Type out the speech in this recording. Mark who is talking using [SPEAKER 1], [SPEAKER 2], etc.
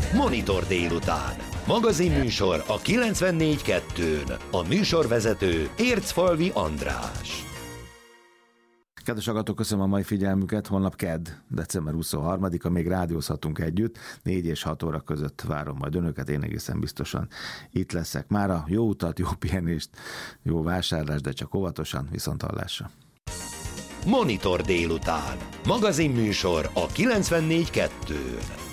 [SPEAKER 1] Monitor délután. Magazinműsor a 94.2-n. A műsorvezető Ércfalvi András.
[SPEAKER 2] Kedves hallgatók, köszönöm a mai figyelmüket. Holnap kedd, december 23-a még rádiózhatunk együtt. 4 és 6 óra között várom majd önöket, én egészen biztosan itt leszek. Mára jó utat, jó pihenést, jó vásárlást, de csak óvatosan, viszonthallásra.
[SPEAKER 1] Monitor délután. Magazinműsor a 94.2-n.